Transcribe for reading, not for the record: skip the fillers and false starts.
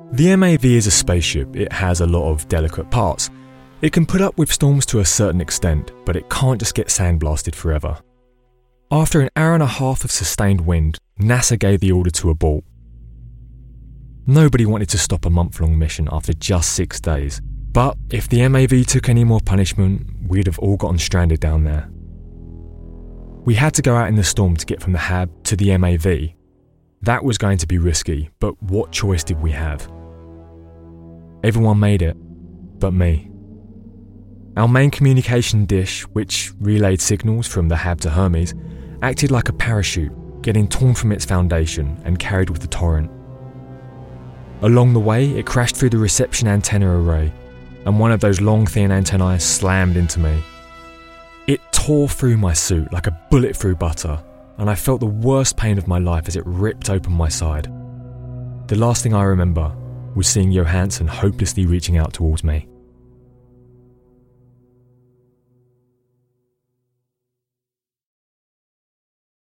The MAV is a spaceship. It has a lot of delicate parts. It can put up with storms to a certain extent, but it can't just get sandblasted forever. After an hour and a half of sustained wind, NASA gave the order to abort. Nobody wanted to stop a month-long mission after just 6 days, but if the MAV took any more punishment, we'd have all gotten stranded down there. We had to go out in the storm to get from the HAB to the MAV. That was going to be risky, but what choice did we have? Everyone made it, but me. Our main communication dish, which relayed signals from the HAB to Hermes, acted like a parachute, getting torn from its foundation and carried with the torrent. Along the way, it crashed through the reception antenna array, and one of those long thin antennae slammed into me. It tore through my suit like a bullet through butter, and I felt the worst pain of my life as it ripped open my side. The last thing I remember was seeing Johansson hopelessly reaching out towards me.